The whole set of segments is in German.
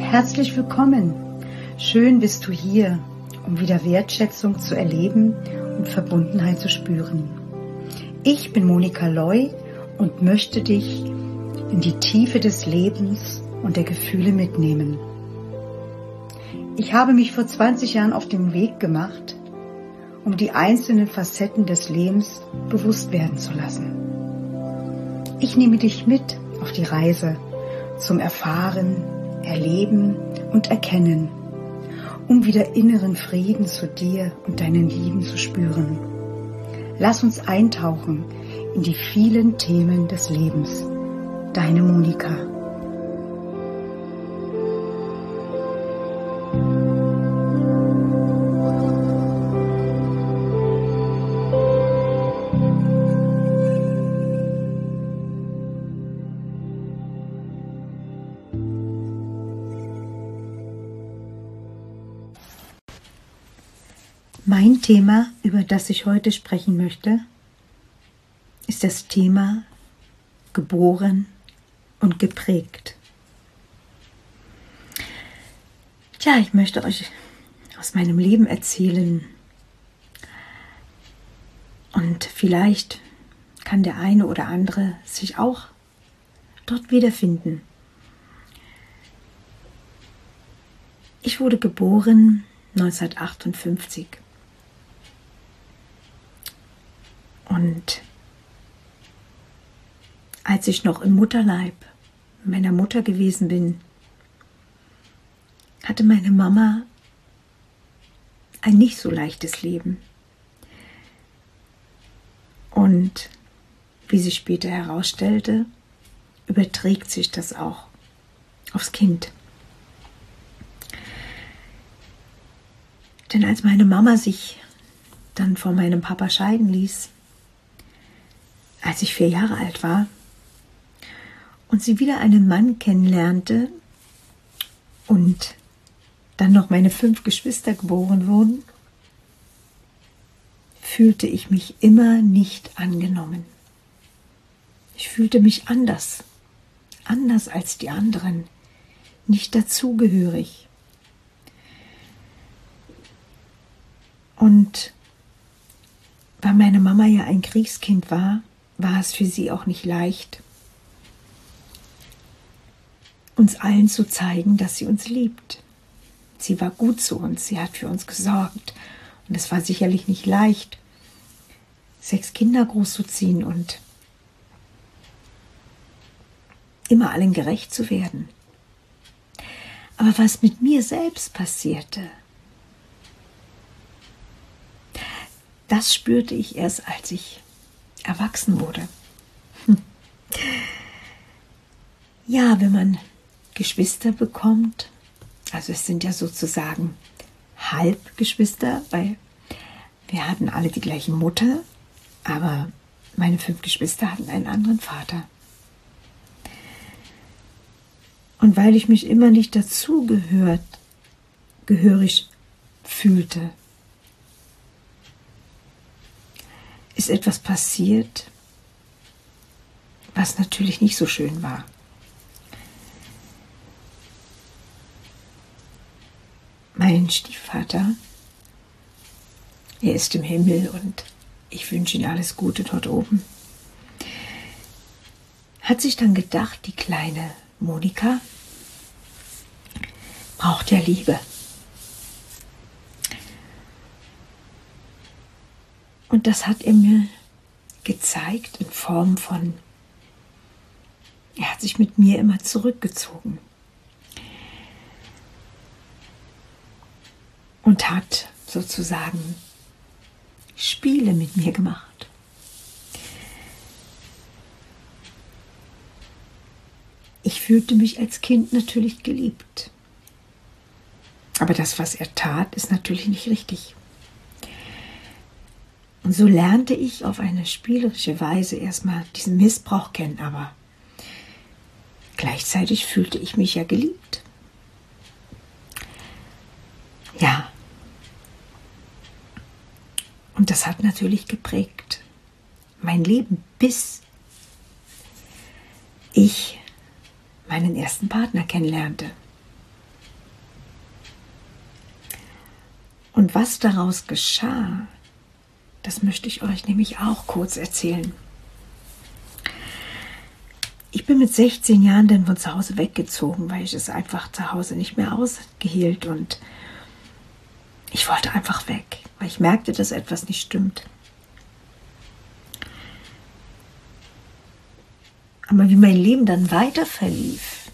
Herzlich willkommen. Schön bist du hier, um wieder Wertschätzung zu erleben und Verbundenheit zu spüren. Ich bin Monika Loy und möchte dich in die Tiefe des Lebens und der Gefühle mitnehmen. Ich habe mich vor 20 Jahren auf den Weg gemacht, um die einzelnen Facetten des Lebens bewusst werden zu lassen. Ich nehme dich mit auf die Reise zum Erfahren, Erleben und Erkennen, um wieder inneren Frieden zu dir und deinen Lieben zu spüren. Lass uns eintauchen in die vielen Themen des Lebens. Deine Monika. Mein Thema, über das ich heute sprechen möchte, ist das Thema geboren und geprägt. Tja, ich möchte euch aus meinem Leben erzählen und vielleicht kann der eine oder andere sich auch dort wiederfinden. Ich wurde geboren 1958. Und als ich noch im Mutterleib meiner Mutter gewesen bin, hatte meine Mama ein nicht so leichtes Leben. Und wie sich später herausstellte, überträgt sich das auch aufs Kind. Denn als meine Mama sich dann von meinem Papa scheiden ließ, als ich 4 Jahre alt war und sie wieder einen Mann kennenlernte und dann noch meine 5 Geschwister geboren wurden, fühlte ich mich immer nicht angenommen. Ich fühlte mich anders als die anderen, nicht dazugehörig. Und weil meine Mama ja ein Kriegskind war es für sie auch nicht leicht, uns allen zu zeigen, dass sie uns liebt. Sie war gut zu uns, sie hat für uns gesorgt. Und es war sicherlich nicht leicht, 6 Kinder großzuziehen und immer allen gerecht zu werden. Aber was mit mir selbst passierte, das spürte ich erst, als ich erwachsen wurde. Ja, wenn man Geschwister bekommt, also es sind ja sozusagen Halbgeschwister, weil wir hatten alle die gleiche Mutter, aber meine 5 Geschwister hatten einen anderen Vater. Und weil ich mich immer nicht gehörig fühlte, ist etwas passiert, was natürlich nicht so schön war. Mein Stiefvater, er ist im Himmel und ich wünsche ihm alles Gute dort oben, hat sich dann gedacht, die kleine Monika braucht ja Liebe. Und das hat er mir gezeigt in Form von, er hat sich mit mir immer zurückgezogen und hat sozusagen Spiele mit mir gemacht. Ich fühlte mich als Kind natürlich geliebt. Aber das, was er tat, ist natürlich nicht richtig. Und so lernte ich auf eine spielerische Weise erstmal diesen Missbrauch kennen, aber gleichzeitig fühlte ich mich ja geliebt. Ja. Und das hat natürlich geprägt mein Leben, bis ich meinen ersten Partner kennenlernte. Und was daraus geschah, das möchte ich euch nämlich auch kurz erzählen. Ich bin mit 16 Jahren dann von zu Hause weggezogen, weil ich es einfach zu Hause nicht mehr ausgehielt und ich wollte einfach weg, weil ich merkte, dass etwas nicht stimmt. Aber wie mein Leben dann weiter verlief,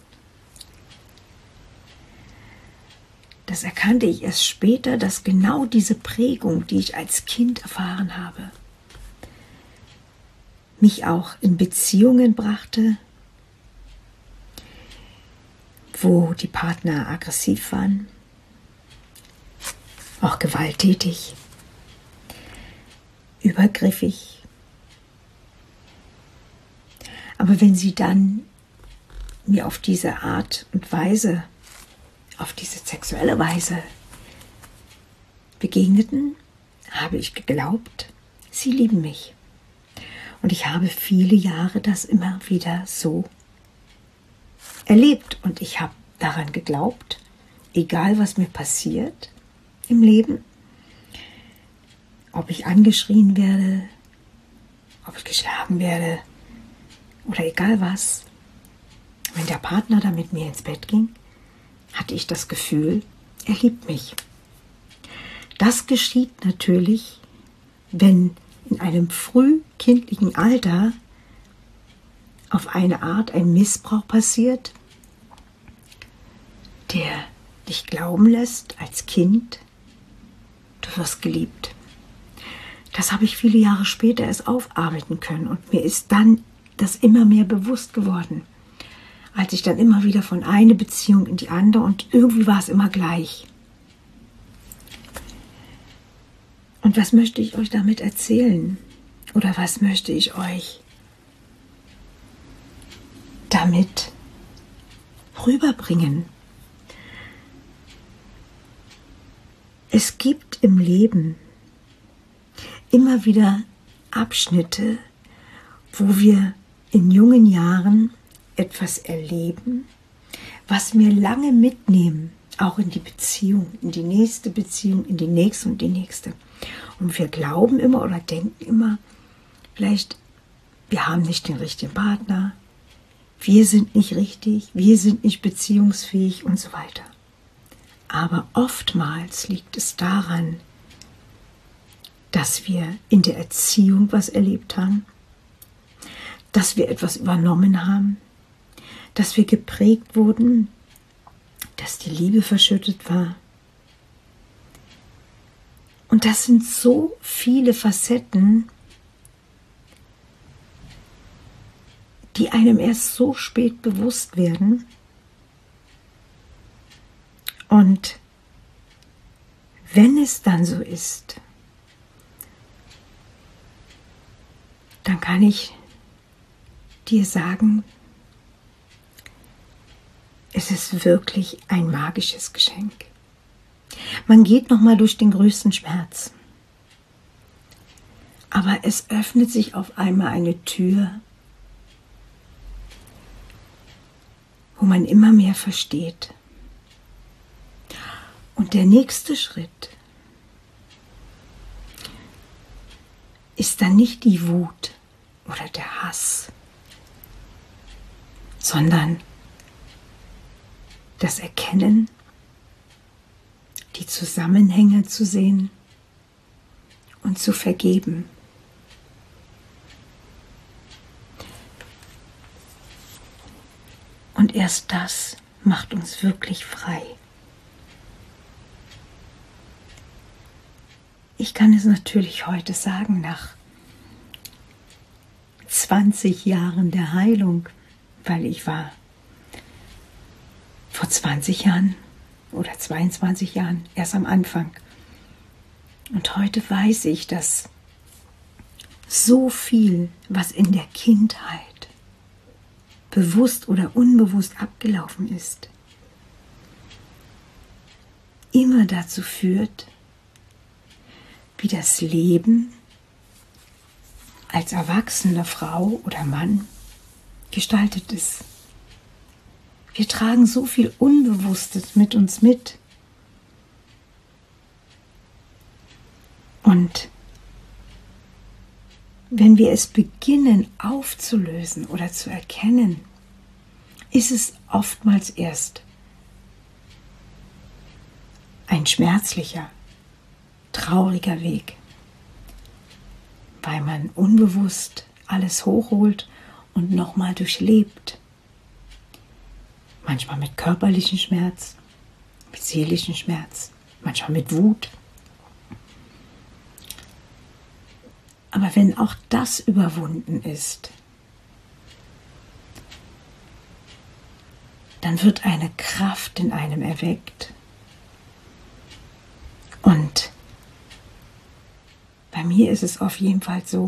das erkannte ich erst später, dass genau diese Prägung, die ich als Kind erfahren habe, mich auch in Beziehungen brachte, wo die Partner aggressiv waren, auch gewalttätig, übergriffig. Aber wenn sie dann mir auf diese Art und Weise, auf diese sexuelle Weise begegneten, habe ich geglaubt, sie lieben mich. Und ich habe viele Jahre das immer wieder so erlebt. Und ich habe daran geglaubt, egal was mir passiert im Leben, ob ich angeschrien werde, ob ich geschlagen werde oder egal was, wenn der Partner dann mit mir ins Bett ging, hatte ich das Gefühl, er liebt mich. Das geschieht natürlich, wenn in einem frühkindlichen Alter auf eine Art ein Missbrauch passiert, der dich glauben lässt als Kind, du wirst geliebt. Das habe ich viele Jahre später erst aufarbeiten können und mir ist dann das immer mehr bewusst geworden, als ich dann immer wieder von einer Beziehung in die andere und irgendwie war es immer gleich. Und was möchte ich euch damit erzählen? Oder was möchte ich euch damit rüberbringen? Es gibt im Leben immer wieder Abschnitte, wo wir in jungen Jahren etwas erleben, was wir lange mitnehmen, auch in die Beziehung, in die nächste Beziehung, in die nächste und die nächste. Und wir glauben immer oder denken immer, vielleicht, wir haben nicht den richtigen Partner, wir sind nicht richtig, wir sind nicht beziehungsfähig und so weiter. Aber oftmals liegt es daran, dass wir in der Erziehung was erlebt haben, dass wir etwas übernommen haben, dass wir geprägt wurden, dass die Liebe verschüttet war. Und das sind so viele Facetten, die einem erst so spät bewusst werden. Und wenn es dann so ist, dann kann ich dir sagen, es ist wirklich ein magisches Geschenk. Man geht nochmal durch den größten Schmerz. Aber es öffnet sich auf einmal eine Tür, wo man immer mehr versteht. Und der nächste Schritt ist dann nicht die Wut oder der Hass, sondern das Erkennen, die Zusammenhänge zu sehen und zu vergeben. Und erst das macht uns wirklich frei. Ich kann es natürlich heute sagen, nach 20 Jahren der Heilung, weil ich war vor 20 Jahren oder 22 Jahren erst am Anfang. Und heute weiß ich, dass so viel, was in der Kindheit bewusst oder unbewusst abgelaufen ist, immer dazu führt, wie das Leben als erwachsene Frau oder Mann gestaltet ist. Wir tragen so viel Unbewusstes mit uns mit. Und wenn wir es beginnen aufzulösen oder zu erkennen, ist es oftmals erst ein schmerzlicher, trauriger Weg, weil man unbewusst alles hochholt und nochmal durchlebt. Manchmal mit körperlichem Schmerz, mit seelischem Schmerz, manchmal mit Wut. Aber wenn auch das überwunden ist, dann wird eine Kraft in einem erweckt. Und bei mir ist es auf jeden Fall so,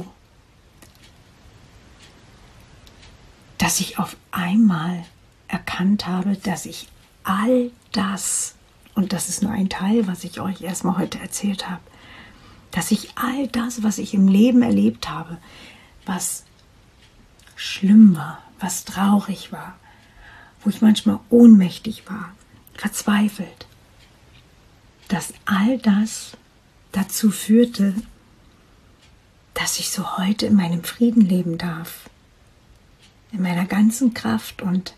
dass ich auf einmal erkannt habe, dass ich all das, und das ist nur ein Teil, was ich euch erstmal heute erzählt habe, dass ich all das, was ich im Leben erlebt habe, was schlimm war, was traurig war, wo ich manchmal ohnmächtig war, verzweifelt, dass all das dazu führte, dass ich so heute in meinem Frieden leben darf, in meiner ganzen Kraft. Und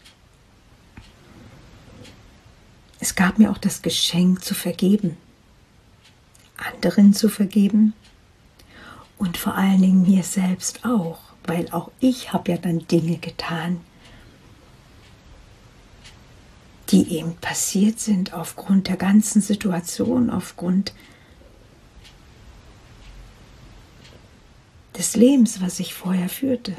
es gab mir auch das Geschenk zu vergeben, anderen zu vergeben und vor allen Dingen mir selbst auch, weil auch ich habe ja dann Dinge getan, die eben passiert sind aufgrund der ganzen Situation, aufgrund des Lebens, was ich vorher führte.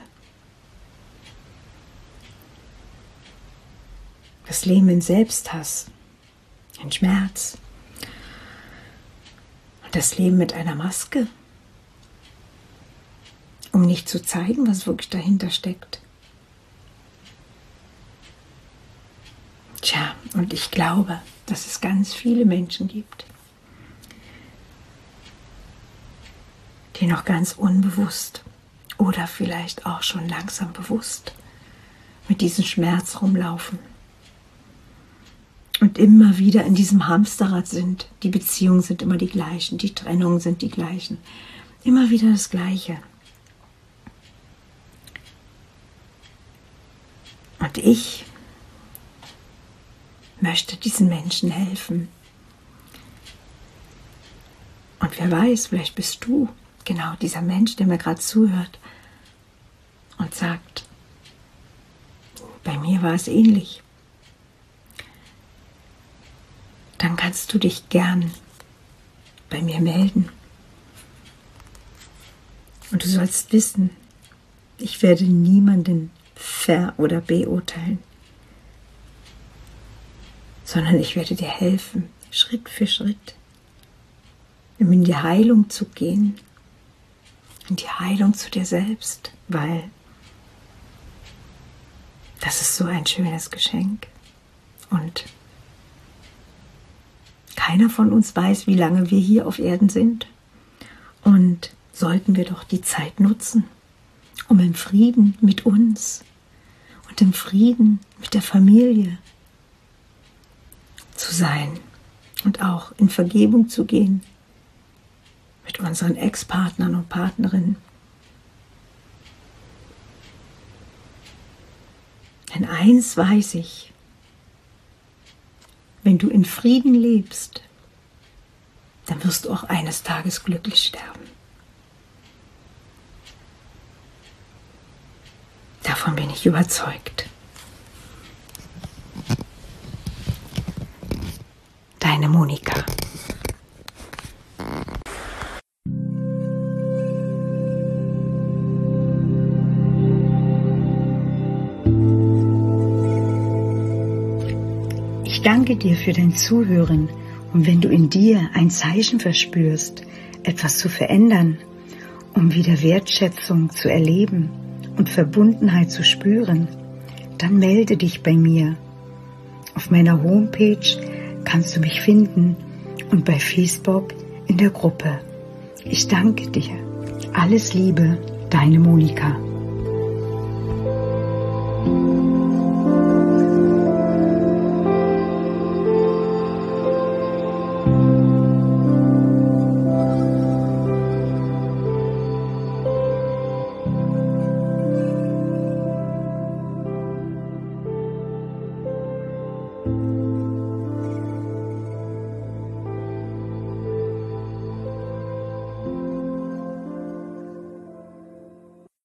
Das Leben in Selbsthass, in Schmerz. Und das Leben mit einer Maske, um nicht zu zeigen, was wirklich dahinter steckt. Tja, und ich glaube, dass es ganz viele Menschen gibt, die noch ganz unbewusst oder vielleicht auch schon langsam bewusst mit diesem Schmerz rumlaufen und immer wieder in diesem Hamsterrad sind. Die Beziehungen sind immer die gleichen, die Trennungen sind die gleichen, immer wieder das Gleiche. Und ich möchte diesen Menschen helfen. Und wer weiß, vielleicht bist du genau dieser Mensch, der mir gerade zuhört und sagt, bei mir war es ähnlich. Dann kannst du dich gern bei mir melden. Und du sollst wissen, ich werde niemanden ver- oder beurteilen, sondern ich werde dir helfen, Schritt für Schritt, um in die Heilung zu gehen, in die Heilung zu dir selbst, weil das ist so ein schönes Geschenk. Und keiner von uns weiß, wie lange wir hier auf Erden sind. Und sollten wir doch die Zeit nutzen, um im Frieden mit uns und im Frieden mit der Familie zu sein und auch in Vergebung zu gehen mit unseren Ex-Partnern und Partnerinnen. Denn eins weiß ich, wenn du in Frieden lebst, dann wirst du auch eines Tages glücklich sterben. Davon bin ich überzeugt. Deine Monika. Ich danke dir für dein Zuhören, und wenn du in dir ein Zeichen verspürst, etwas zu verändern, um wieder Wertschätzung zu erleben und Verbundenheit zu spüren, dann melde dich bei mir. Auf meiner Homepage kannst du mich finden und bei Facebook in der Gruppe. Ich danke dir. Alles Liebe, deine Monika.